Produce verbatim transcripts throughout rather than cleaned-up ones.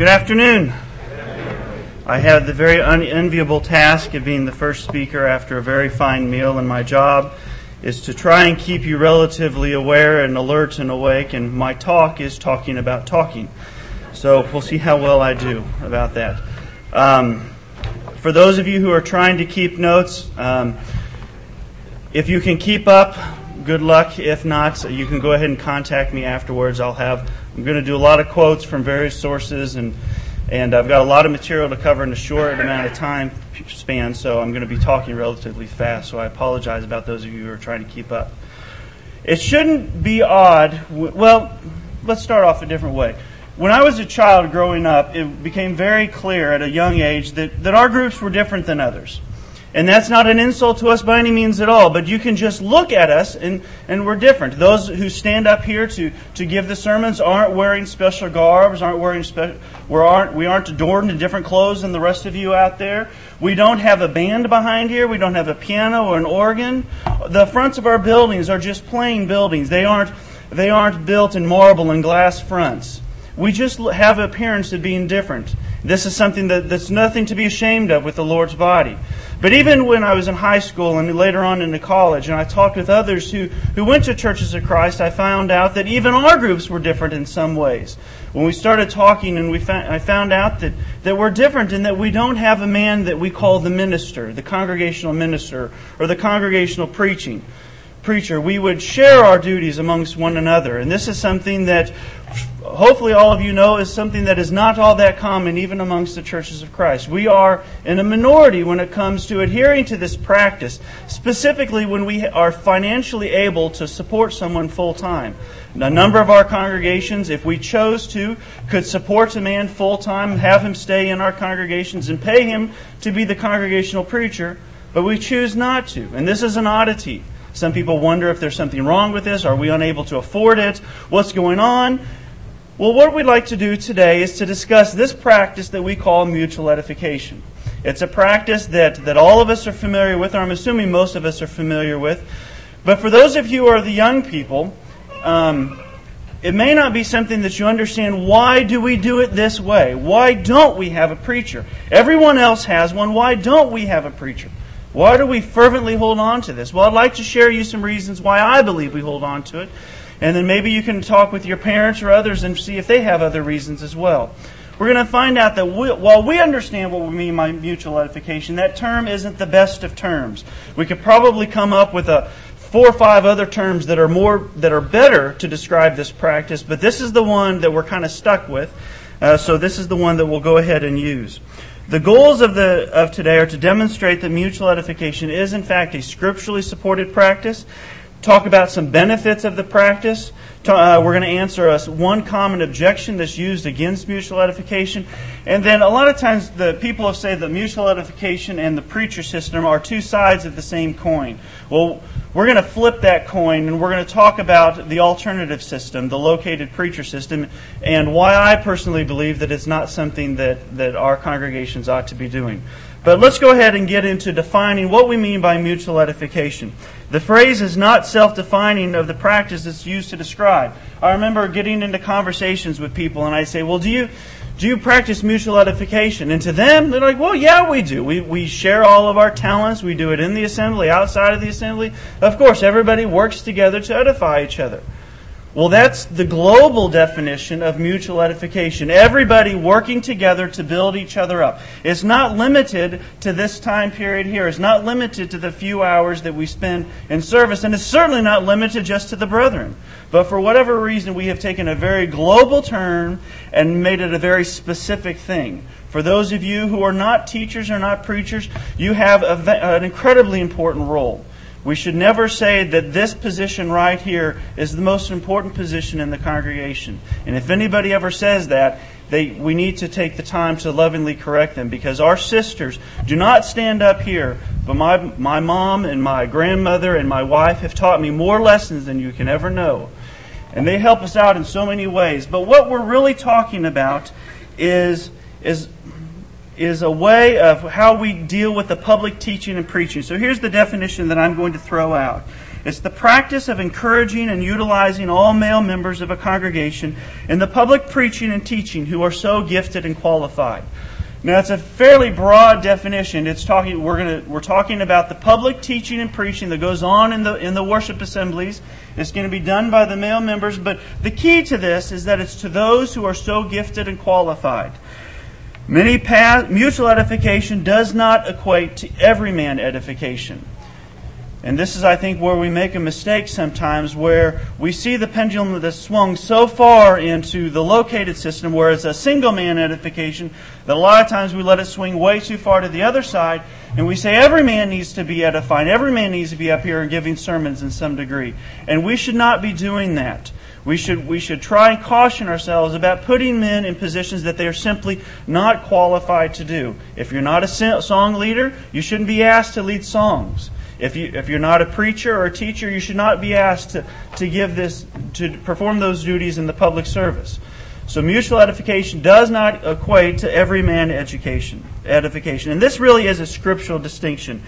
Good afternoon. I have the very unenviable task of being the first speaker after a very fine meal, and my job is to try and keep you relatively aware and alert and awake, and my talk is talking about talking. So we'll see how well I do about that. Um, for those of you who are trying to keep notes, um, if you can keep up, good luck. If not, you can go ahead and contact me afterwards. I'll have I'm going to do a lot of quotes from various sources, and and I've got a lot of material to cover in a short amount of time span, so I'm going to be talking relatively fast, so I apologize about those of you who are trying to keep up. It shouldn't be odd. Well, let's start off a different way. When I was a child growing up, it became very clear at a young age that, that our groups were different than others. And that's not an insult to us by any means at all, but you can just look at us and, and we're different. Those who stand up here to, to give the sermons aren't wearing special garbs, aren't wearing spe- we aren't we aren't adorned in different clothes than the rest of you out there. We don't have a band behind here. We don't have a piano or an organ. The fronts of our buildings are just plain buildings. They aren't they aren't built in marble and glass fronts. We just have an appearance of being different. This is something that, that's nothing to be ashamed of with the Lord's body. But even when I was in high school and later on into college, and I talked with others who, who went to Churches of Christ, I found out that even our groups were different in some ways. When we started talking, and we found, I found out that, that we're different in that we don't have a man that we call the minister, the congregational minister, or the congregational preaching preacher. We would share our duties amongst one another. And this is something that hopefully all of you know is something that is not all that common even amongst the Churches of Christ. We are in a minority when it comes to adhering to this practice, specifically when we are financially able to support someone full-time. A number of our congregations, if we chose to, could support a man full-time, have him stay in our congregations and pay him to be the congregational preacher, but we choose not to. And this is an oddity. Some people wonder if there's something wrong with this. Are we unable to afford it? What's going on? Well, what we'd like to do today is to discuss this practice that we call mutual edification. It's a practice that, that all of us are familiar with, or I'm assuming most of us are familiar with. But for those of you who are the young people, um, it may not be something that you understand. Why do we do it this way? Why don't we have a preacher? Everyone else has one. Why don't we have a preacher? Why do we fervently hold on to this? Well, I'd like to share you some reasons why I believe we hold on to it. And then maybe you can talk with your parents or others and see if they have other reasons as well. We're going to find out that we, while we understand what we mean by mutual edification, that term isn't the best of terms. We could probably come up with a four or five other terms that are more that are better to describe this practice, but this is the one that we're kind of stuck with. Uh, so this is the one that we'll go ahead and use. The goals of the of today are to demonstrate that mutual edification is in fact a scripturally supported practice, talk about some benefits of the practice. Uh, we're going to answer us one common objection that's used against mutual edification. And then a lot of times the people have said that mutual edification and the preacher system are two sides of the same coin. Well, we're going to flip that coin and we're going to talk about the alternative system, the located preacher system, and why I personally believe that it's not something that, that our congregations ought to be doing. But let's go ahead and get into defining what we mean by mutual edification. The phrase is not self-defining of the practice it's used to describe. I remember getting into conversations with people and I say, well, do you do you practice mutual edification? And to them, they're like, well, yeah, we do. We we share all of our talents. We do it in the assembly, outside of the assembly. Of course, everybody works together to edify each other. Well, that's the global definition of mutual edification. Everybody working together to build each other up. It's not limited to this time period here. It's not limited to the few hours that we spend in service. And it's certainly not limited just to the brethren. But for whatever reason, we have taken a very global term and made it a very specific thing. For those of you who are not teachers or not preachers, you have a, an incredibly important role. We should never say that this position right here is the most important position in the congregation. And if anybody ever says that, they, we need to take the time to lovingly correct them, because our sisters do not stand up here, but my, my mom and my grandmother and my wife have taught me more lessons than you can ever know. And they help us out in so many ways. But what we're really talking about is is is a way of how we deal with the public teaching and preaching. So here's the definition that I'm going to throw out. It's the practice of encouraging and utilizing all male members of a congregation in the public preaching and teaching who are so gifted and qualified. Now, it's a fairly broad definition. It's talking. We're going to. We're talking about the public teaching and preaching that goes on in the in the worship assemblies. It's going to be done by the male members. But the key to this is that it's to those who are so gifted and qualified. Many past, mutual edification does not equate to everyman edification. And this is, I think, where we make a mistake sometimes, where we see the pendulum that's swung so far into the located system, where it's a single-man edification, that a lot of times we let it swing way too far to the other side, and we say every man needs to be edified, every man needs to be up here and giving sermons in some degree. And we should not be doing that. We should we should try and caution ourselves about putting men in positions that they are simply not qualified to do. If you're not a song leader, you shouldn't be asked to lead songs. If you if you're not a preacher or a teacher, you should not be asked to, to give this to perform those duties in the public service. So mutual edification does not equate to every man education edification. And this really is a scriptural distinction.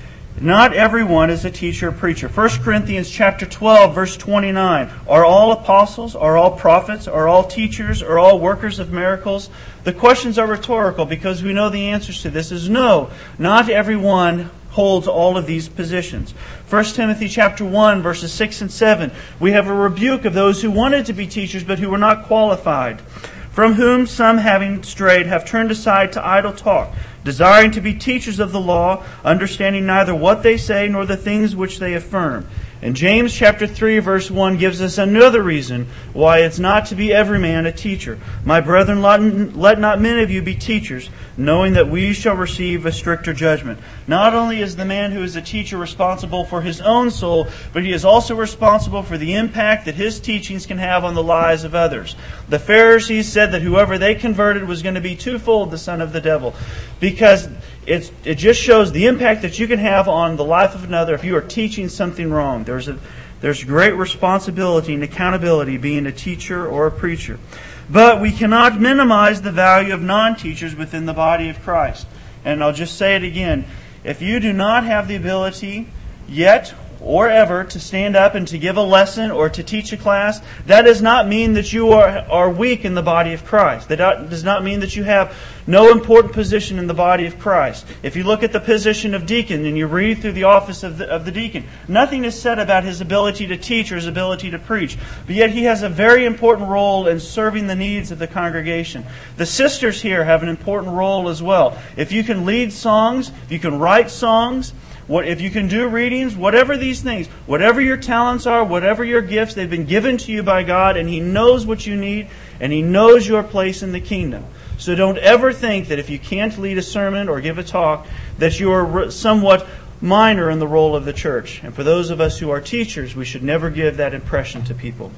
Not everyone is a teacher or preacher. First Corinthians chapter twelve, verse twenty-nine. Are all apostles? Are all prophets? Are all teachers? Are all workers of miracles? The questions are rhetorical because we know the answers to this is no. Not everyone holds all of these positions. First Timothy chapter one, verses six and seven. We have a rebuke of those who wanted to be teachers but who were not qualified. From whom some, having strayed, have turned aside to idle talk, desiring to be teachers of the law, understanding neither what they say nor the things which they affirm. And James chapter three, verse one gives us another reason why it's not to be every man a teacher. My brethren, let not many of you be teachers, knowing that we shall receive a stricter judgment. Not only is the man who is a teacher responsible for his own soul, but he is also responsible for the impact that his teachings can have on the lives of others. The Pharisees said that whoever they converted was going to be twofold the son of the devil, because It's, it just shows the impact that you can have on the life of another if you are teaching something wrong. There's a there's great responsibility and accountability being a teacher or a preacher. But we cannot minimize the value of non-teachers within the body of Christ. And I'll just say it again. If you do not have the ability yet or ever to stand up and to give a lesson or to teach a class, that does not mean that you are, are weak in the body of Christ. That does not mean that you have no important position in the body of Christ. If you look at the position of deacon and you read through the office of the, of the deacon, nothing is said about his ability to teach or his ability to preach. But yet he has a very important role in serving the needs of the congregation. The sisters here have an important role as well. If you can lead songs, if you can write songs, What if you can do readings, whatever these things, whatever your talents are, whatever your gifts, they've been given to you by God, and He knows what you need, and He knows your place in the kingdom. So don't ever think that if you can't lead a sermon or give a talk, that you are somewhat minor in the role of the church. And for those of us who are teachers, we should never give that impression to people.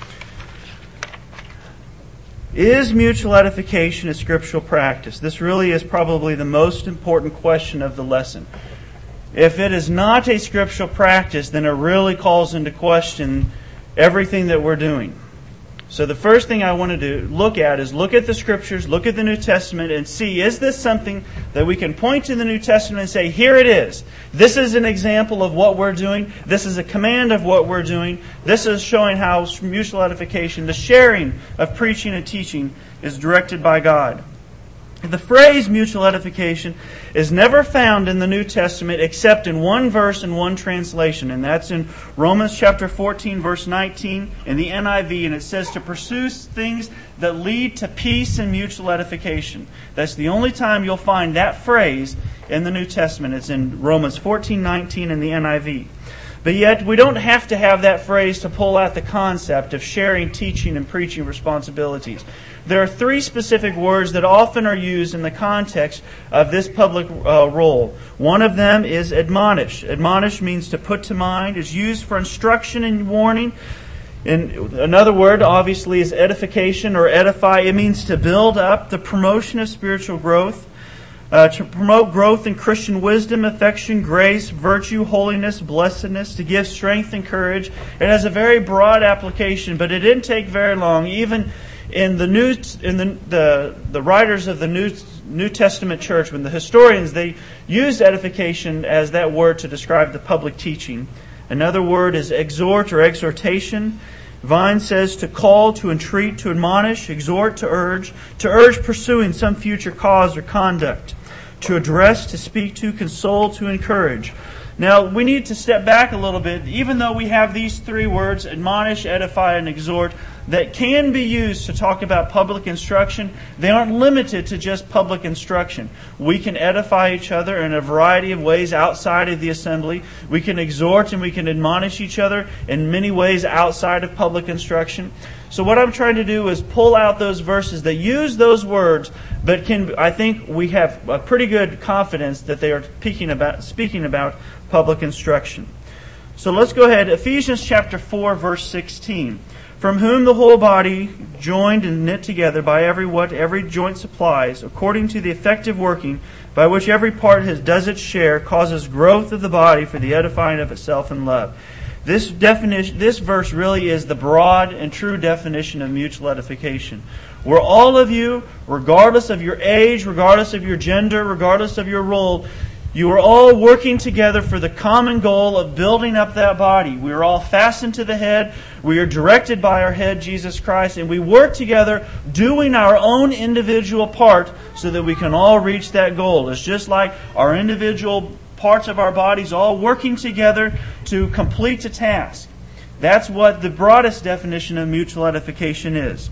Is mutual edification a scriptural practice? This really is probably the most important question of the lesson. If it is not a scriptural practice, then it really calls into question everything that we're doing. So the first thing I want to do, look at is look at the Scriptures, look at the New Testament, and see, is this something that we can point to the New Testament and say, here it is. This is an example of what we're doing. This is a command of what we're doing. This is showing how mutual edification, the sharing of preaching and teaching, is directed by God. The phrase mutual edification is never found in the New Testament except in one verse and one translation, and that's in Romans chapter fourteen, verse nineteen in the N I V, and it says to pursue things that lead to peace and mutual edification. That's the only time you'll find that phrase in the New Testament. It's in Romans fourteen nineteen in the N I V. But yet, we don't have to have that phrase to pull out the concept of sharing, teaching, and preaching responsibilities. There are three specific words that often are used in the context of this public uh, role. One of them is admonish. Admonish means to put to mind. It's used for instruction and warning. And another word, obviously, is edification or edify. It means to build up, the promotion of spiritual growth. Uh, to promote growth in Christian wisdom, affection, grace, virtue, holiness, blessedness, to give strength and courage. It has a very broad application, but it didn't take very long. Even in the new, in the the, the writers of the New New Testament church, when the historians, they used edification as that word to describe the public teaching Another word is exhort or exhortation. Vine says to call, to entreat, to admonish, exhort, to urge, to urge pursuing some future cause or conduct, to address, to speak to, console, to encourage. Now, we need to step back a little bit. Even though we have these three words, admonish, edify, and exhort, that can be used to talk about public instruction, they aren't limited to just public instruction. We can edify each other in a variety of ways outside of the assembly. We can exhort and we can admonish each other in many ways outside of public instruction. So what I'm trying to do is pull out those verses that use those words, but can I think we have a pretty good confidence that they are speaking about, speaking about public instruction. So let's go ahead. Ephesians chapter four, verse sixteen. From whom the whole body, joined and knit together by every what every joint supplies, according to the effective working by which every part has does its share, causes growth of the body for the edifying of itself in love. This definition, this verse really is the broad and true definition of mutual edification. Where all of you, regardless of your age, regardless of your gender, regardless of your role, you are all working together for the common goal of building up that body. We are all fastened to the head. We are directed by our head, Jesus Christ, and we work together doing our own individual part so that we can all reach that goal. It's just like our individual parts of our bodies all working together to complete a task. That's what the broadest definition of mutual edification is.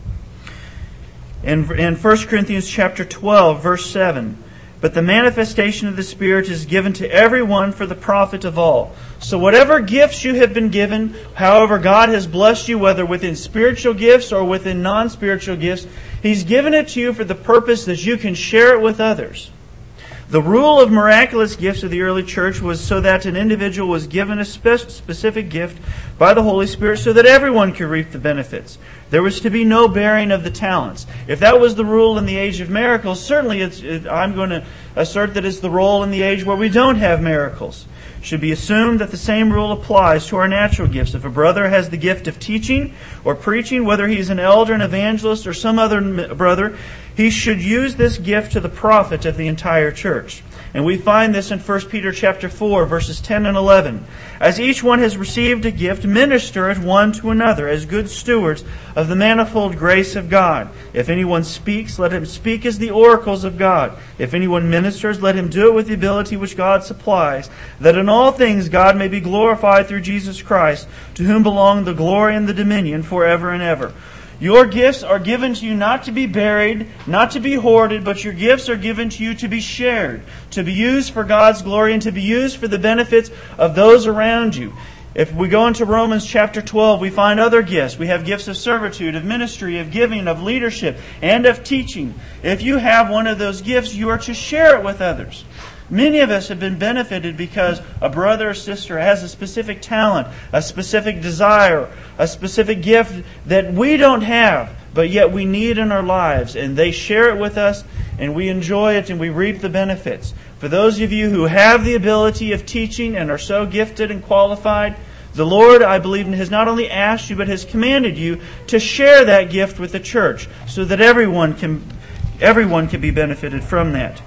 In, in First Corinthians chapter twelve, verse seven, but the manifestation of the Spirit is given to everyone for the profit of all. So whatever gifts you have been given, however God has blessed you, whether within spiritual gifts or within non-spiritual gifts, He's given it to you for the purpose that you can share it with others. The rule of miraculous gifts of the early church was so that an individual was given a spe- specific gift by the Holy Spirit so that everyone could reap the benefits. There was to be no bearing of the talents. If that was the rule in the age of miracles, certainly it's, it, I'm going to assert that it's the rule in the age where we don't have miracles. It should be assumed that the same rule applies to our natural gifts. If a brother has the gift of teaching or preaching, whether he's an elder, an evangelist, or some other brother, he should use this gift to the profit of the entire church. And we find this in First Peter chapter four, verses ten and eleven. As each one has received a gift, minister it one to another as good stewards of the manifold grace of God. If anyone speaks, let him speak as the oracles of God. If anyone ministers, let him do it with the ability which God supplies, that in all things God may be glorified through Jesus Christ, to whom belong the glory and the dominion forever and ever. Your gifts are given to you not to be buried, not to be hoarded, but your gifts are given to you to be shared, to be used for God's glory, and to be used for the benefits of those around you. If we go into Romans chapter twelve, we find other gifts. We have gifts of servitude, of ministry, of giving, of leadership, and of teaching. If you have one of those gifts, you are to share it with others. Many of us have been benefited because a brother or sister has a specific talent, a specific desire, a specific gift that we don't have, but yet we need in our lives. And they share it with us, and we enjoy it, and we reap the benefits. For those of you who have the ability of teaching and are so gifted and qualified, the Lord, I believe, has not only asked you, but has commanded you to share that gift with the church so that everyone can, everyone can be benefited from that.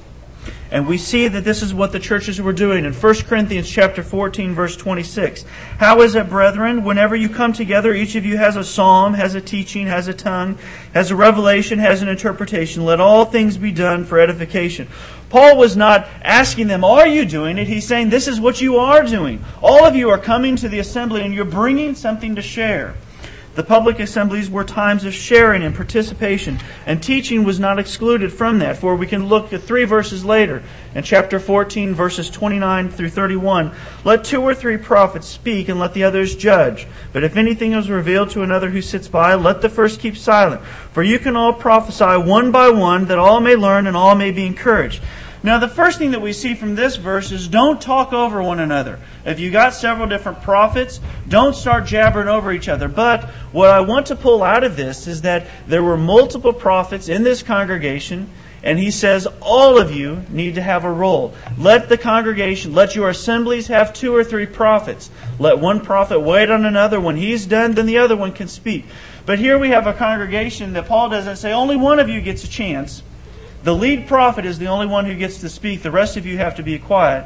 And we see that this is what the churches were doing in First Corinthians chapter fourteen, verse twenty-six. How is it, brethren? Whenever you come together, each of you has a psalm, has a teaching, has a tongue, has a revelation, has an interpretation. Let all things be done for edification. Paul was not asking them, are you doing it? He's saying, this is what you are doing. All of you are coming to the assembly and you're bringing something to share. The public assemblies were times of sharing and participation, and teaching was not excluded from that. For we can look at three verses later, in chapter fourteen, verses twenty-nine through thirty-one. Let two or three prophets speak, and let the others judge. But if anything is revealed to another who sits by, let the first keep silent. For you can all prophesy one by one, that all may learn and all may be encouraged. Now, the first thing that we see from this verse is don't talk over one another. If you got several different prophets, don't start jabbering over each other. But what I want to pull out of this is that there were multiple prophets in this congregation, and he says all of you need to have a role. Let the congregation, let your assemblies have two or three prophets. Let one prophet wait on another. When he's done, then the other one can speak. But here we have a congregation that Paul doesn't say only one of you gets a chance. The lead prophet is the only one who gets to speak. The rest of you have to be quiet.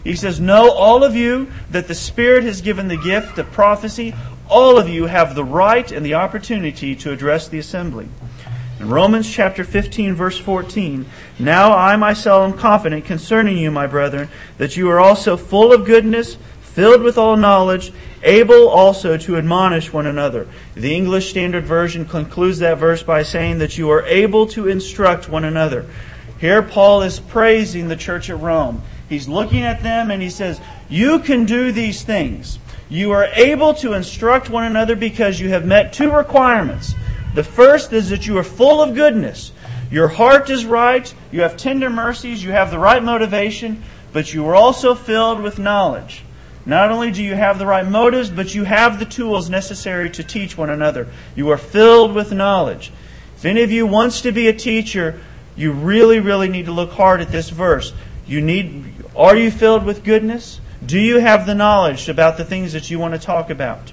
He says, know all of you that the Spirit has given the gift of prophecy. All of you have the right and the opportunity to address the assembly. In Romans chapter fifteen, verse fourteen, now I myself am confident concerning you, my brethren, that you are also full of goodness, filled with all knowledge, able also to admonish one another. The English Standard Version concludes that verse by saying that you are able to instruct one another. Here Paul is praising the church at Rome. He's looking at them and he says, you can do these things. You are able to instruct one another because you have met two requirements. The first is that you are full of goodness. Your heart is right. You have tender mercies. You have the right motivation. But you are also filled with knowledge. Not only do you have the right motives, but you have the tools necessary to teach one another. You are filled with knowledge. If any of you wants to be a teacher, you really, really need to look hard at this verse. You need, are you filled with goodness? Do you have the knowledge about the things that you want to talk about?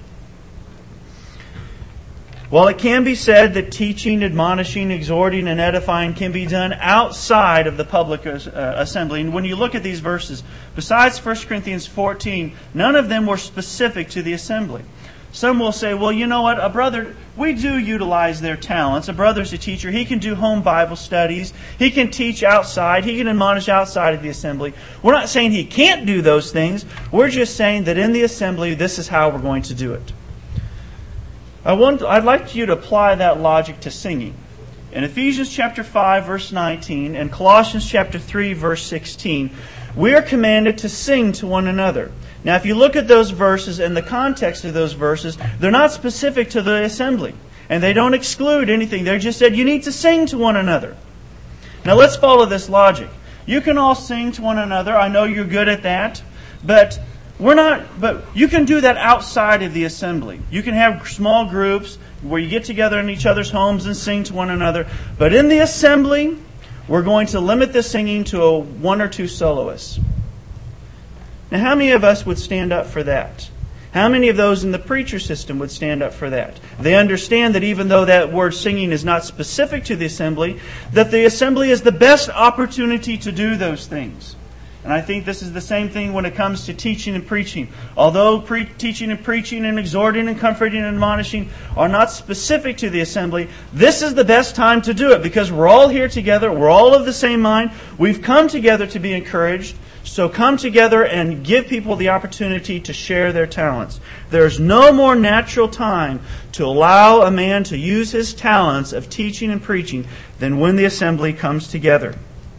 Well, it can be said that teaching, admonishing, exhorting, and edifying can be done outside of the public uh, assembly. And when you look at these verses, besides First Corinthians fourteen, none of them were specific to the assembly. Some will say, well, you know what, a brother, we do utilize their talents. A brother's a teacher. He can do home Bible studies. He can teach outside. He can admonish outside of the assembly. We're not saying he can't do those things. We're just saying that in the assembly, this is how we're going to do it. I want, I'd like you to apply that logic to singing. In Ephesians chapter five, verse nineteen, and Colossians chapter three, verse sixteen, we are commanded to sing to one another. Now, if you look at those verses and the context of those verses, they're not specific to the assembly. And they don't exclude anything. They just said you need to sing to one another. Now, let's follow this logic. You can all sing to one another. I know you're good at that. But we're not. But you can do that outside of the assembly. You can have small groups where you get together in each other's homes and sing to one another. But in the assembly, we're going to limit the singing to a one or two soloists. Now, how many of us would stand up for that? How many of those in the preacher system would stand up for that? They understand that even though that word singing is not specific to the assembly, that the assembly is the best opportunity to do those things. And I think this is the same thing when it comes to teaching and preaching. Although pre- teaching and preaching and exhorting and comforting and admonishing are not specific to the assembly, this is the best time to do it because we're all here together. We're all of the same mind. We've come together to be encouraged. So come together and give people the opportunity to share their talents. There's no more natural time to allow a man to use his talents of teaching and preaching than when the assembly comes together.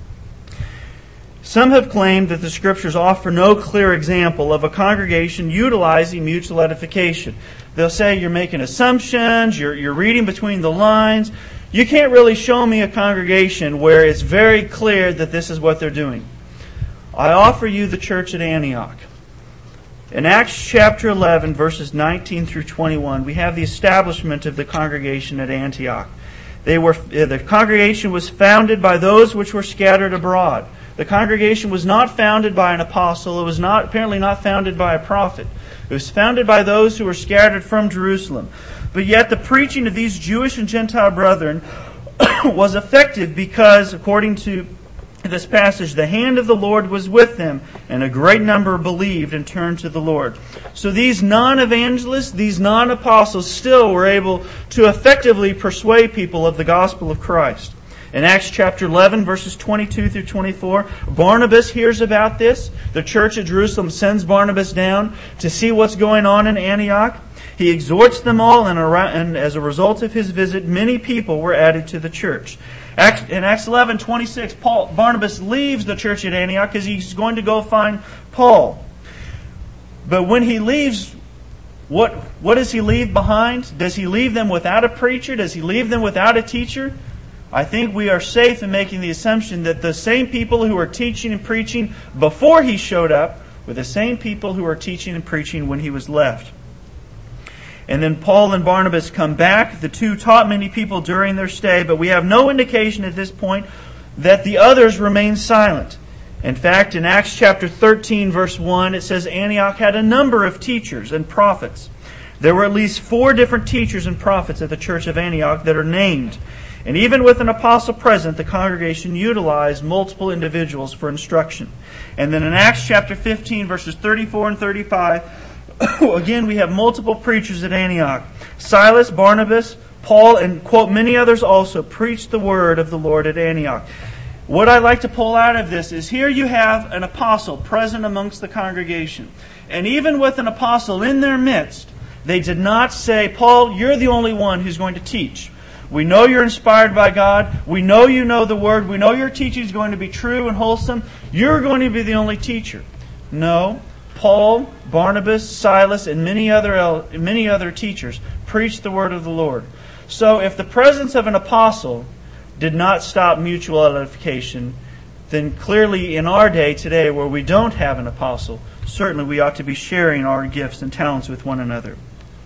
Some have claimed that the Scriptures offer no clear example of a congregation utilizing mutual edification. They'll say you're making assumptions, you're, you're reading between the lines. You can't really show me a congregation where it's very clear that this is what they're doing. I offer you the church at Antioch. In Acts chapter eleven, verses nineteen through twenty-one, we have the establishment of the congregation at Antioch. They were the congregation was founded by those which were scattered abroad. The congregation was not founded by an apostle. It was not apparently not founded by a prophet. It was founded by those who were scattered from Jerusalem. But yet the preaching of these Jewish and Gentile brethren was effective because, according to this passage, the hand of the Lord was with them, and a great number believed and turned to the Lord. So these non-evangelists, these non-apostles still were able to effectively persuade people of the gospel of Christ. In Acts chapter eleven, verses twenty-two through twenty-four, Barnabas hears about this. The church at Jerusalem sends Barnabas down to see what's going on in Antioch. He exhorts them all, and as a result of his visit, many people were added to the church. In Acts eleven twenty-six, Paul, Barnabas leaves the church at Antioch because he's going to go find Paul. But when he leaves, what, what does he leave behind? Does he leave them without a preacher? Does he leave them without a teacher? I think we are safe in making the assumption that the same people who were teaching and preaching before he showed up were the same people who were teaching and preaching when he was left. And then Paul and Barnabas come back. The two taught many people during their stay, but we have no indication at this point that the others remained silent. In fact, in Acts chapter thirteen, verse one, it says Antioch had a number of teachers and prophets. There were at least four different teachers and prophets at the church of Antioch that are named. And even with an apostle present, the congregation utilized multiple individuals for instruction. And then in Acts chapter fifteen, verses thirty-four and thirty-five, again, we have multiple preachers at Antioch. Silas, Barnabas, Paul, and, quote, many others also preached the word of the Lord at Antioch. What I'd like to pull out of this is here you have an apostle present amongst the congregation. And even with an apostle in their midst, they did not say, Paul, you're the only one who's going to teach. We know you're inspired by God. We know you know the Word. We know your teaching is going to be true and wholesome. You're going to be the only teacher. No, Paul, Barnabas, Silas, and many other many other teachers preached the Word of the Lord. So if the presence of an apostle did not stop mutual edification, then clearly in our day today where we don't have an apostle, certainly we ought to be sharing our gifts and talents with one another.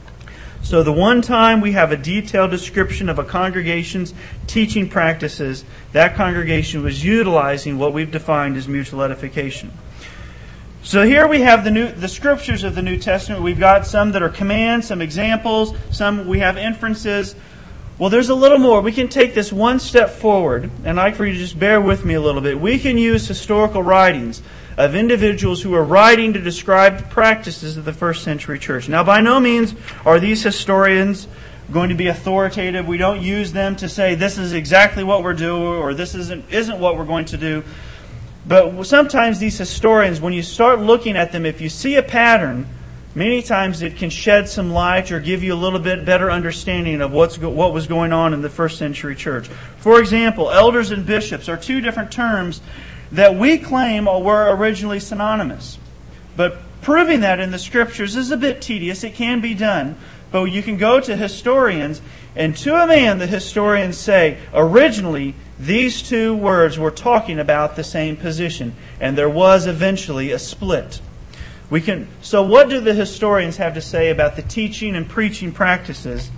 So the one time we have a detailed description of a congregation's teaching practices, that congregation was utilizing what we've defined as mutual edification. So here we have the new the scriptures of the New Testament. We've got some that are commands, some examples, some we have inferences. Well, there's a little more. We can take this one step forward, and I'd like for you to just bear with me a little bit. We can use historical writings of individuals who are writing to describe the practices of the first century church. Now, by no means are these historians going to be authoritative. We don't use them to say this is exactly what we're doing or this isn't isn't what we're going to do. But sometimes these historians, when you start looking at them, if you see a pattern, many times it can shed some light or give you a little bit better understanding of what's go- what was going on in the first century church. For example, elders and bishops are two different terms that we claim were originally synonymous. But proving that in the Scriptures is a bit tedious. It can be done. But you can go to historians, and to a man the historians say, originally these two words were talking about the same position, and there was eventually a split. We can. So what do the historians have to say about the teaching and preaching practices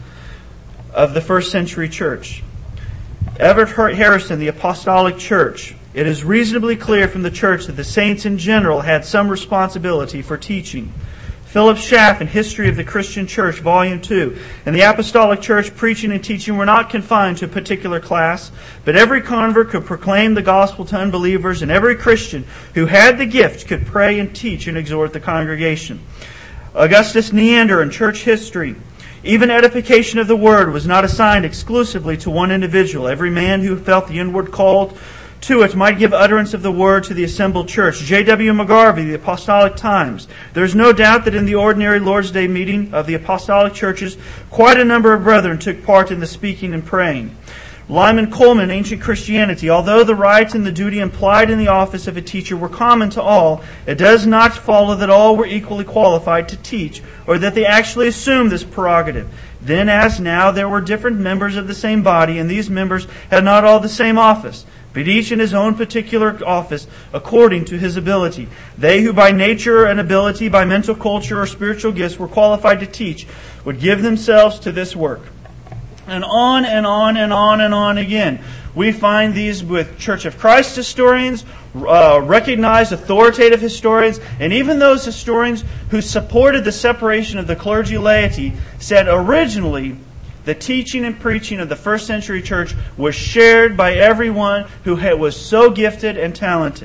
of the first century church? Everett Harrison, The Apostolic Church. It is reasonably clear from the church that the saints in general had some responsibility for teaching. Philip Schaff in History of the Christian Church, Volume two. In the Apostolic Church, preaching and teaching were not confined to a particular class, but every convert could proclaim the gospel to unbelievers, and every Christian who had the gift could pray and teach and exhort the congregation. Augustus Neander in Church History. Even edification of the Word was not assigned exclusively to one individual. Every man who felt the inward call to it might give utterance of the Word to the assembled church. J W McGarvey, The Apostolic Times. There is no doubt that in the ordinary Lord's Day meeting of the apostolic churches, quite a number of brethren took part in the speaking and praying. Lyman Coleman, Ancient Christianity. Although the right and the duty implied in the office of a teacher were common to all, it does not follow that all were equally qualified to teach, or that they actually assumed this prerogative. Then, as now, there were different members of the same body, and these members had not all the same office, but each in his own particular office according to his ability. They who by nature and ability, by mental culture or spiritual gifts were qualified to teach, would give themselves to this work. And on and on and on and on again. We find these with Church of Christ historians, uh, recognized authoritative historians, and even those historians who supported the separation of the clergy laity said originally the teaching and preaching of the first century church was shared by everyone who was so gifted and talented.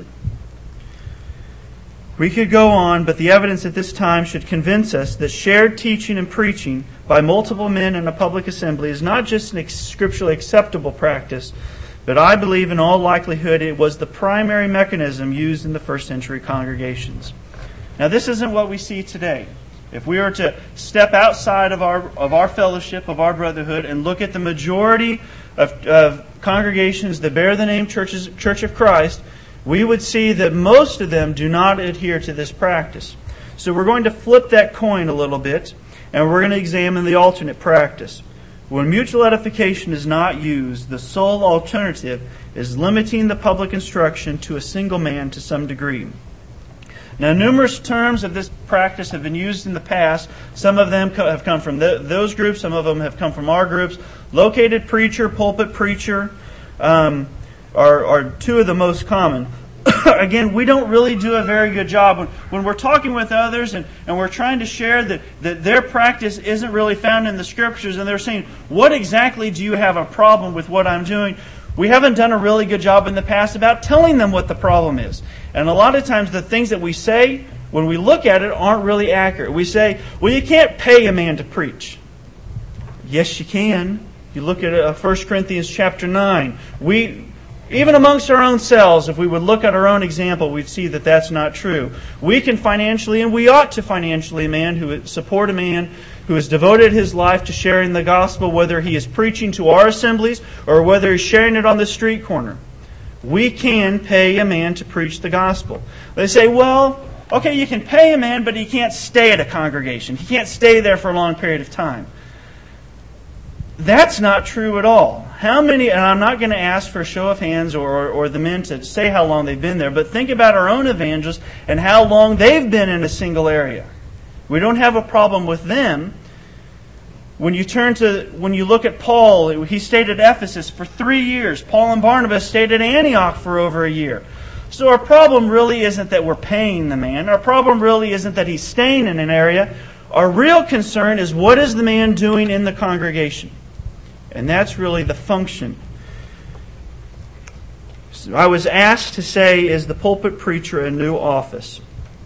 We could go on, but the evidence at this time should convince us that shared teaching and preaching by multiple men in a public assembly is not just an scripturally acceptable practice, but I believe in all likelihood it was the primary mechanism used in the first century congregations. Now, this isn't what we see today. If we were to step outside of our of our fellowship, of our brotherhood, and look at the majority of, of congregations that bear the name Churches, Church of Christ, we would see that most of them do not adhere to this practice. So we're going to flip that coin a little bit, and we're going to examine the alternate practice. When mutual edification is not used, the sole alternative is limiting the public instruction to a single man to some degree. Now, numerous terms of this practice have been used in the past. Some of them have come from the, those groups. Some of them have come from our groups. Located preacher, pulpit preacher um, are, are two of the most common. again, we don't really do a very good job. When, when we're talking with others and, and we're trying to share that, that their practice isn't really found in the Scriptures, and they're saying, what exactly do you have a problem with what I'm doing? We haven't done a really good job in the past about telling them what the problem is. And a lot of times the things that we say, when we look at it, aren't really accurate. We say, well, you can't pay a man to preach. Yes, you can. You look at First Corinthians chapter nine. We, even amongst our own selves, if we would look at our own example, we'd see that that's not true. We can financially, and we ought to financially, a man who support a man who has devoted his life to sharing the gospel, whether he is preaching to our assemblies or whether he's sharing it on the street corner. We can pay a man to preach the gospel. They say, well, okay, you can pay a man, but he can't stay at a congregation. He can't stay there for a long period of time. That's not true at all. How many, and I'm not going to ask for a show of hands or, or, or the men to say how long they've been there, but think about our own evangelists and how long they've been in a single area. We don't have a problem with them. When you turn to, when you look at Paul, he stayed at Ephesus for three years. Paul and Barnabas stayed at Antioch for over a year. So our problem really isn't that we're paying the man. Our problem really isn't that he's staying in an area. Our real concern is what is the man doing in the congregation? And that's really the function. So I was asked to say, is the pulpit preacher a new office?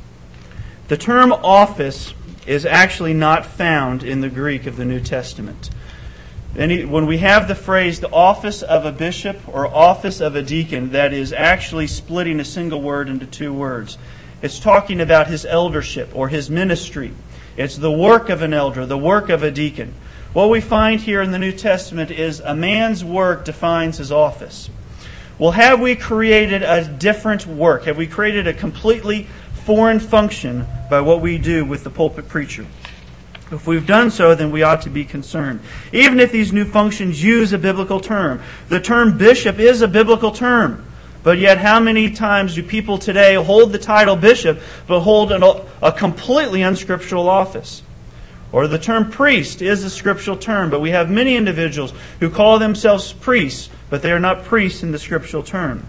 The term office is actually not found in the Greek of the New Testament. Any, when we have the phrase the office of a bishop or office of a deacon, that is actually splitting a single word into two words. It's talking about his eldership or his ministry. It's the work of an elder, the work of a deacon. What we find here in the New Testament is a man's work defines his office. Well, have we created a different work? Have we created a completely foreign function by what we do with the pulpit preacher? If we've done so, then we ought to be concerned. Even if these new functions use a biblical term. The term bishop is a biblical term. But yet how many times do people today hold the title bishop but hold an, a completely unscriptural office? Or the term priest is a scriptural term, but we have many individuals who call themselves priests, but they are not priests in the scriptural term.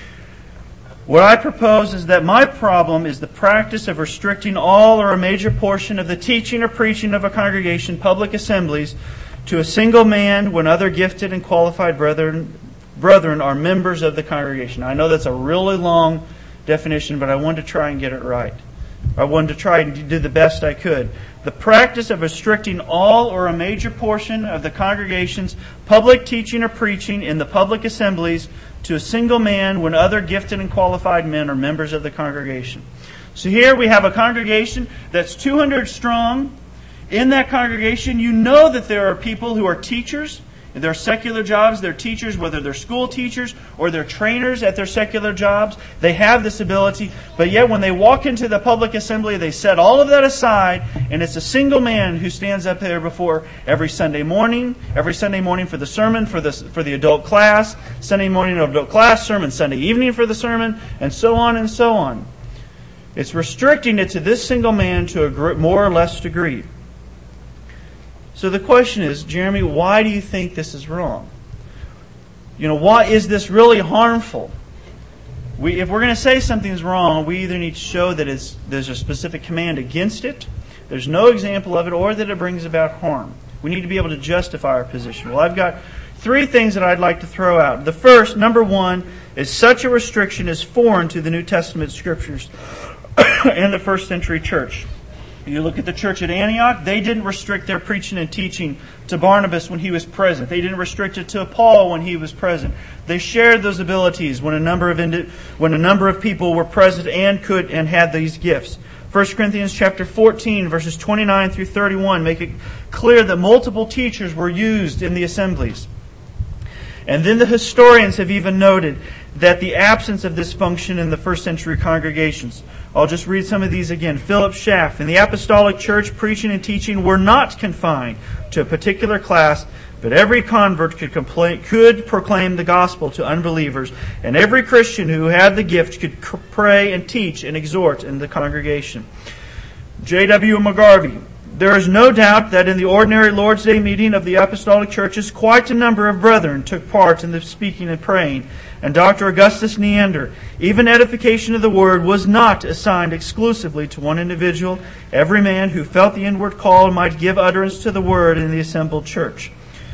What I propose is that my problem is the practice of restricting all or a major portion of the teaching or preaching of a congregation, public assemblies, to a single man when other gifted and qualified brethren, brethren are members of the congregation. I know that's a really long definition, but I wanted to try and get it right. I wanted to try and do the best I could. The practice of restricting all or a major portion of the congregation's public teaching or preaching in the public assemblies to a single man when other gifted and qualified men are members of the congregation. So here we have a congregation that's two hundred strong. In that congregation, you know that there are people who are teachers. Their secular jobs, they're teachers, whether they're school teachers or they're trainers at their secular jobs. They have this ability, but yet when they walk into the public assembly, they set all of that aside, and it's a single man who stands up there before every Sunday morning, every Sunday morning for the sermon, for the, for the adult class, Sunday morning adult class sermon, Sunday evening for the sermon, and so on and so on. It's restricting it to this single man to a more or less degree. So the question is, Jeremy, why do you think this is wrong? You know, why is this really harmful? We, if we're going to say something's wrong, we either need to show that it's, there's a specific command against it, there's no example of it, or that it brings about harm. We need to be able to justify our position. Well, I've got three things that I'd like to throw out. The first, number one, is such a restriction is foreign to the New Testament Scriptures and the first century church. You look at the church at Antioch, they didn't restrict their preaching and teaching to Barnabas when he was present. They didn't restrict it to Paul when he was present. They shared those abilities when a number of indi- when a number of people were present and could and had these gifts. First Corinthians chapter fourteen, verses twenty-nine through thirty-one make it clear that multiple teachers were used in the assemblies. And then the historians have even noted that the absence of this function in the first century congregations. I'll just read some of these again. Philip Schaff, in the apostolic church, preaching and teaching were not confined to a particular class, but every convert could, complain, could proclaim the gospel to unbelievers, and every Christian who had the gift could pray and teach and exhort in the congregation. J W McGarvey, There is no doubt that in the ordinary Lord's Day meeting of the apostolic churches, quite a number of brethren took part in the speaking and praying. And Doctor Augustus Neander, even edification of the word was not assigned exclusively to one individual. Every man who felt the inward call might give utterance to the word in the assembled church.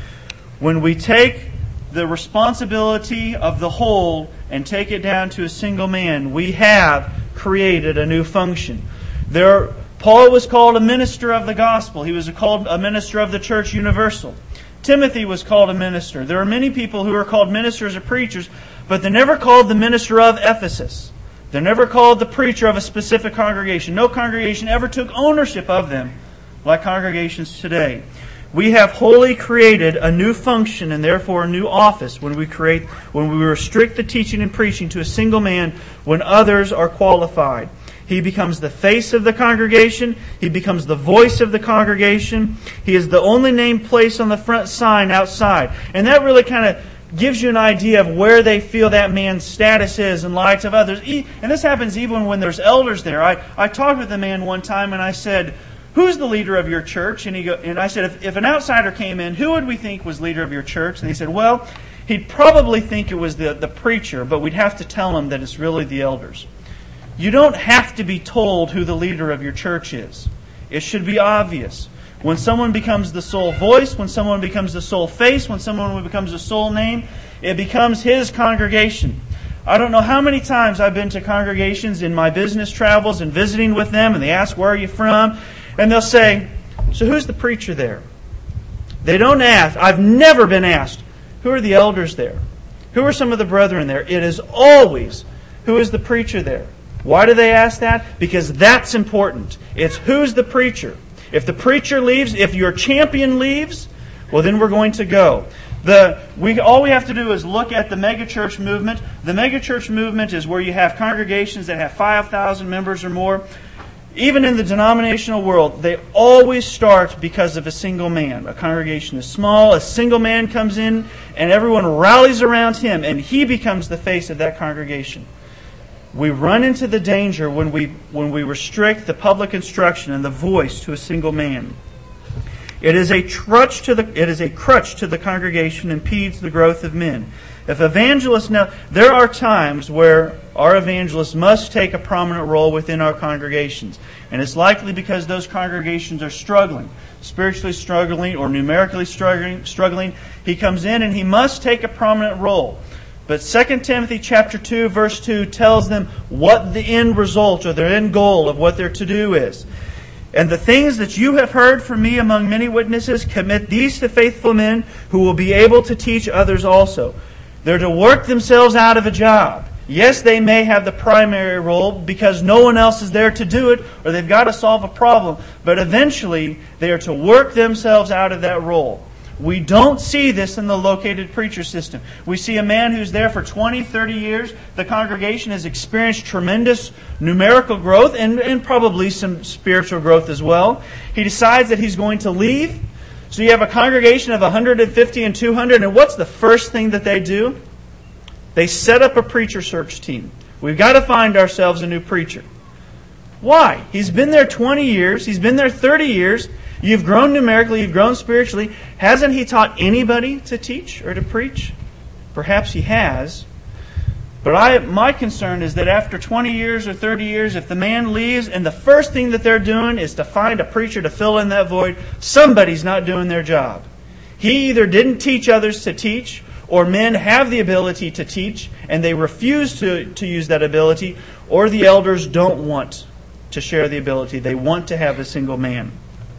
When we take the responsibility of the whole and take it down to a single man, we have created a new function. There, Paul was called a minister of the gospel. He was called a minister of the church universal. Timothy was called a minister. There are many people who are called ministers or preachers, but they're never called the minister of Ephesus. They're never called the preacher of a specific congregation. No congregation ever took ownership of them like congregations today. We have wholly created a new function and therefore a new office when we create, when we restrict the teaching and preaching to a single man when others are qualified. He becomes the face of the congregation. He becomes the voice of the congregation. He is the only name placed on the front sign outside. And that really kind of gives you an idea of where they feel that man's status is in light of others. And this happens even when there's elders there. I, I talked with a man one time and I said, "Who's the leader of your church?" And he go, and I said, if, if an outsider came in, who would we think was leader of your church? And he said, well, he'd probably think it was the, the preacher, but we'd have to tell him that it's really the elders. You don't have to be told who the leader of your church is. It should be obvious. When someone becomes the sole voice, when someone becomes the sole face, when someone becomes the sole name, it becomes his congregation. I don't know how many times I've been to congregations in my business travels and visiting with them, and they ask, "Where are you from?" And they'll say, "So who's the preacher there?" They don't ask. I've never been asked, "Who are the elders there? Who are some of the brethren there?" It is always, "Who is the preacher there?" Why do they ask that? Because that's important. It's who's the preacher. If the preacher leaves, if your champion leaves, well, then we're going to go. The we all we have to do is look at the megachurch movement. The megachurch movement is where you have congregations that have five thousand members or more. Even in the denominational world, they always start because of a single man. A congregation is small, a single man comes in, and everyone rallies around him, and he becomes the face of that congregation. We run into the danger when we when we restrict the public instruction and the voice to a single man. It is a crutch to the it is a crutch to the congregation and impedes the growth of men. If evangelists now there are times where our evangelists must take a prominent role within our congregations. And it's likely because those congregations are struggling, spiritually struggling or numerically struggling struggling. He comes in and he must take a prominent role. But Second Timothy chapter two, verse two tells them what the end result or their end goal of what they're to do is. "And the things that you have heard from me among many witnesses, commit these to faithful men who will be able to teach others also." They're to work themselves out of a job. Yes, they may have the primary role because no one else is there to do it or they've got to solve a problem. But eventually, they are to work themselves out of that role. We don't see this in the located preacher system. We see a man who's there for twenty, thirty years. The congregation has experienced tremendous numerical growth and, and probably some spiritual growth as well. He decides that he's going to leave. So you have a congregation of one hundred fifty and two hundred, and what's the first thing that they do? They set up a preacher search team. We've got to find ourselves a new preacher. Why? He's been there twenty years. He's been there thirty years. You've grown numerically. You've grown spiritually. Hasn't he taught anybody to teach or to preach? Perhaps he has. But I, my concern is that after twenty years or thirty years, if the man leaves and the first thing that they're doing is to find a preacher to fill in that void, somebody's not doing their job. He either didn't teach others to teach, or men have the ability to teach and they refuse to, to use that ability, or the elders don't want to share the ability. They want to have a single man.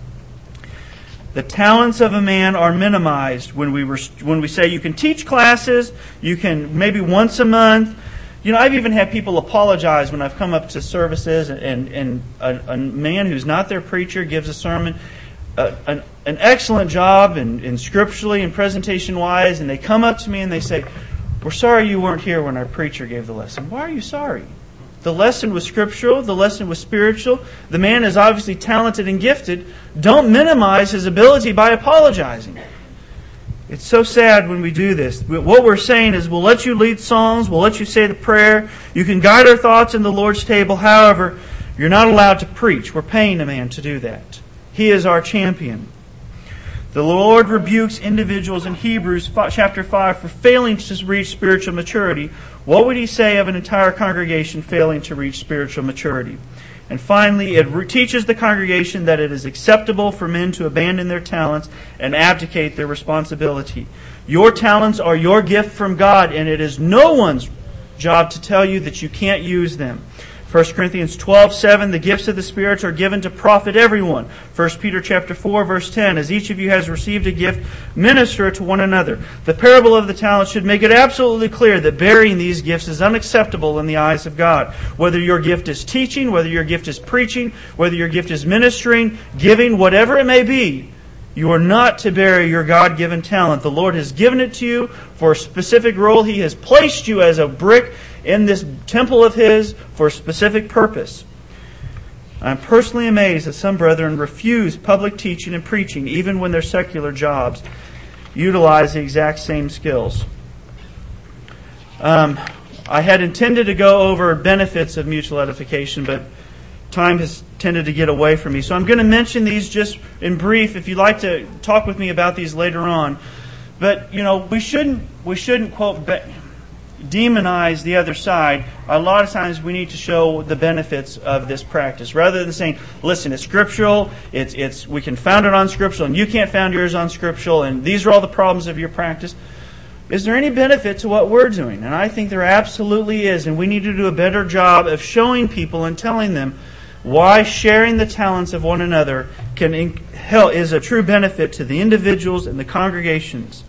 The talents of a man are minimized when we when we say you can teach classes, you can maybe once a month. You know, I've even had people apologize when I've come up to services and, and a, a man who's not their preacher gives a sermon, uh, an, an excellent job in, in scripturally and presentation-wise, and they come up to me and they say, "We're sorry you weren't here when our preacher gave the lesson." Why are you sorry? The lesson was scriptural. The lesson was spiritual. The man is obviously talented and gifted. Don't minimize his ability by apologizing. It's so sad when we do this. What we're saying is we'll let you lead songs. We'll let you say the prayer. You can guide our thoughts in the Lord's table. However, you're not allowed to preach. We're paying a man to do that. He is our champion. The Lord rebukes individuals in Hebrews chapter five for failing to reach spiritual maturity. What would He say of an entire congregation failing to reach spiritual maturity? And finally, it teaches the congregation that it is acceptable for men to abandon their talents and abdicate their responsibility. Your talents are your gift from God, and it is no one's job to tell you that you can't use them. First Corinthians twelve seven, the gifts of the Spirit are given to profit everyone. First Peter chapter four, verse ten, as each of you has received a gift, minister to one another. The parable of the talents should make it absolutely clear that bearing these gifts is unacceptable in the eyes of God. Whether your gift is teaching, whether your gift is preaching, whether your gift is ministering, giving, whatever it may be, you are not to bury your God-given talent. The Lord has given it to you for a specific role. He has placed you as a brick in this temple of His for a specific purpose. I'm personally amazed that some brethren refuse public teaching and preaching, even when their secular jobs utilize the exact same skills. Um, I had intended to go over benefits of mutual edification, but time has tended to get away from me. So I'm going to mention these just in brief. If you'd like to talk with me about these later on. But, you know, we shouldn't, we shouldn't quote, demonize the other side. A lot of times we need to show the benefits of this practice. Rather than saying, listen, it's scriptural, it's, it's, we can found it on scriptural, and you can't found yours on scriptural, and these are all the problems of your practice. Is there any benefit to what we're doing? And I think there absolutely is, and we need to do a better job of showing people and telling them why sharing the talents of one another can is a true benefit to the individuals and the congregations.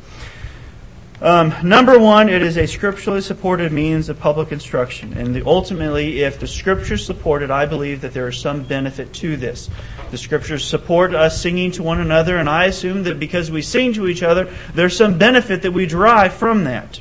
Um, number one, it is a scripturally supported means of public instruction. And the, ultimately, if the Scriptures support it, I believe that there is some benefit to this. The Scriptures support us singing to one another, and I assume that because we sing to each other, there's some benefit that we derive from that.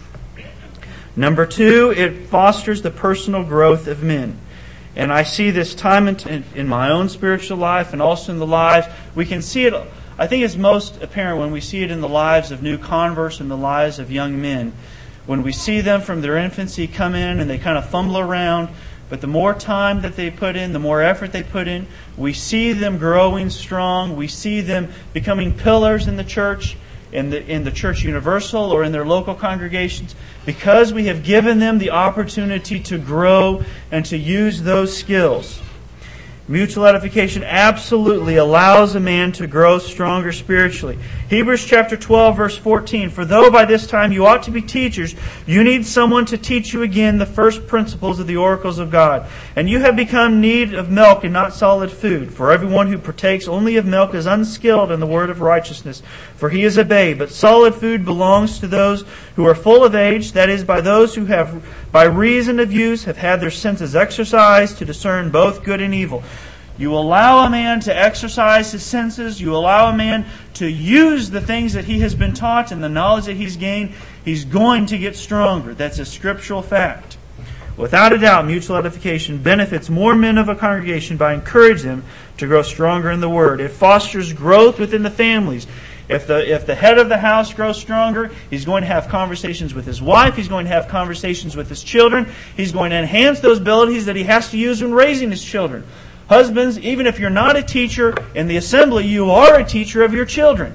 Number two, it fosters the personal growth of men. And I see this time in, in my own spiritual life and also in the lives. We can see it, I think it's most apparent when we see it in the lives of new converts and the lives of young men. When we see them from their infancy come in and they kind of fumble around, but the more time that they put in, the more effort they put in, we see them growing strong. We see them becoming pillars in the church, in the in the church universal or in their local congregations, because we have given them the opportunity to grow and to use those skills. Mutual edification absolutely allows a man to grow stronger spiritually. Hebrews chapter twelve, verse fourteen, for though by this time you ought to be teachers, you need someone to teach you again the first principles of the oracles of God. And you have become in need of milk and not solid food. For everyone who partakes only of milk is unskilled in the word of righteousness, for he is a babe. But solid food belongs to those who are full of age, that is, by those who have, by reason of use, have had their senses exercised to discern both good and evil. You allow a man to exercise his senses. You allow a man to use the things that he has been taught and the knowledge that he's gained. He's going to get stronger. That's a scriptural fact. Without a doubt, mutual edification benefits more men of a congregation by encouraging them to grow stronger in the Word. It fosters growth within the families. If the if the head of the house grows stronger, he's going to have conversations with his wife. He's going to have conversations with his children. He's going to enhance those abilities that he has to use when raising his children. Husbands, even if you're not a teacher in the assembly, you are a teacher of your children.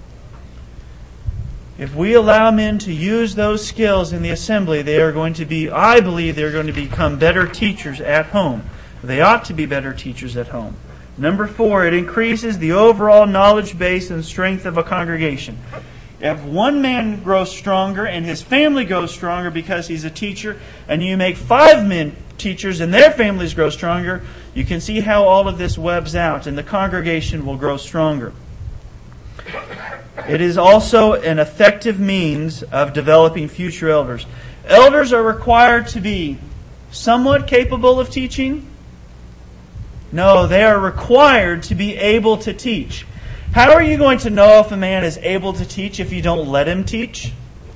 If we allow men to use those skills in the assembly, they are going to be, I believe, they're going to become better teachers at home. They ought to be better teachers at home. Number four, it increases the overall knowledge base and strength of a congregation. If one man grows stronger and his family grows stronger because he's a teacher, and you make five men teachers and their families grow stronger, you can see how all of this webs out, and the congregation will grow stronger. It is also an effective means of developing future elders. Elders are required to be somewhat capable of teaching. No, they are required to be able to teach. How are you going to know if a man is able to teach if you don't let him teach?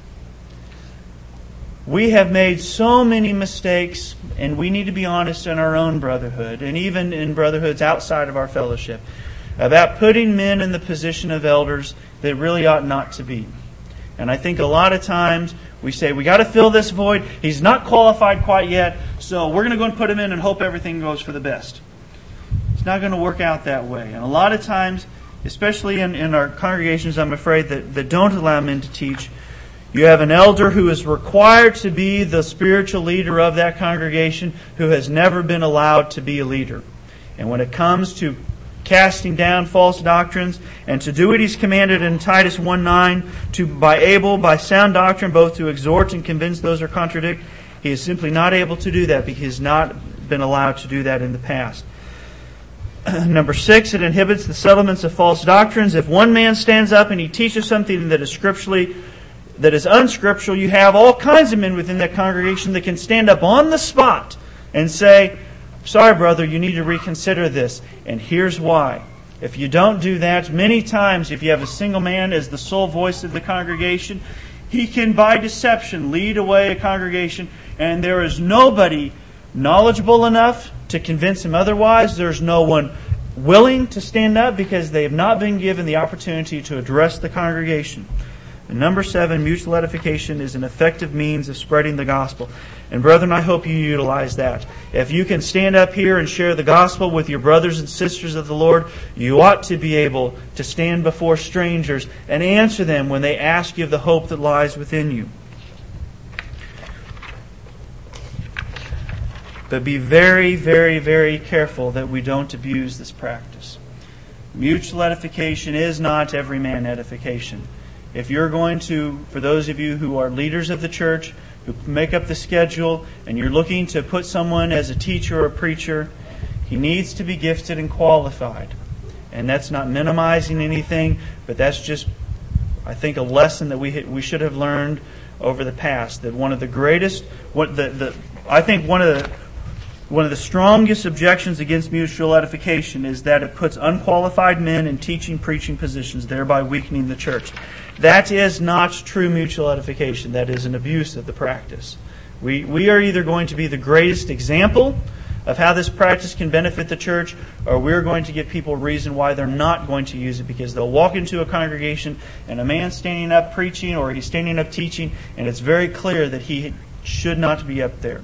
We have made so many mistakes, and we need to be honest in our own brotherhood, and even in brotherhoods outside of our fellowship, about putting men in the position of elders that really ought not to be. And I think a lot of times we say, we got to fill this void. He's not qualified quite yet, so we're going to go and put him in and hope everything goes for the best. It's not going to work out that way. And a lot of times, especially in, in our congregations, I'm afraid, that, that don't allow men to teach, you have an elder who is required to be the spiritual leader of that congregation who has never been allowed to be a leader. And when it comes to casting down false doctrines and to do what he's commanded in Titus one nine, to by able, by sound doctrine, both to exhort and convince those who contradict, he is simply not able to do that because he has not been allowed to do that in the past. Number six, it inhibits the settlements of false doctrines. If one man stands up and he teaches something that is scripturally that is unscriptural, you have all kinds of men within that congregation that can stand up on the spot and say, sorry, brother, you need to reconsider this. And here's why. If you don't do that, many times if you have a single man as the sole voice of the congregation, he can by deception lead away a congregation, and there is nobody knowledgeable enough to convince him otherwise. There's no one willing to stand up because they have not been given the opportunity to address the congregation. And number seven, mutual edification is an effective means of spreading the gospel. And brethren, I hope you utilize that. If you can stand up here and share the gospel with your brothers and sisters of the Lord, you ought to be able to stand before strangers and answer them when they ask you of the hope that lies within you. But be very, very, very careful that we don't abuse this practice. Mutual edification is not every man edification. If you're going to, for those of you who are leaders of the church, who make up the schedule, and you're looking to put someone as a teacher or a preacher, he needs to be gifted and qualified. And that's not minimizing anything, but that's just, I think, a lesson that we we should have learned over the past. That one of the greatest, what the the I think one of the One of the strongest objections against mutual edification is that it puts unqualified men in teaching, preaching positions, thereby weakening the church. That is not true mutual edification. That is an abuse of the practice. We we are either going to be the greatest example of how this practice can benefit the church, or we're going to give people reason why they're not going to use it, because they'll walk into a congregation and a man's standing up preaching or he's standing up teaching, and it's very clear that he should not be up there.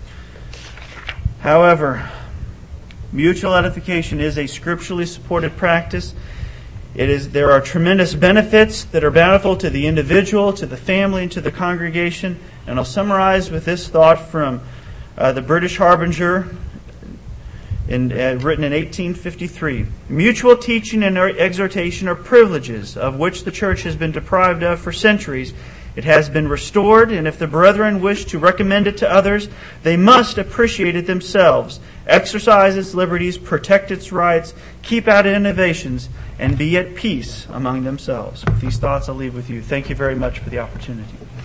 However, mutual edification is a scripturally supported practice. It is there are tremendous benefits that are bountiful to the individual, to the family, and to the congregation. And I'll summarize with this thought from uh, the British Harbinger, in, uh, written in eighteen fifty-three. Mutual teaching and exhortation are privileges of which the church has been deprived of for centuries. It has been restored, and if the brethren wish to recommend it to others, they must appreciate it themselves, exercise its liberties, protect its rights, keep out innovations, and be at peace among themselves. With these thoughts, I'll leave with you. Thank you very much for the opportunity.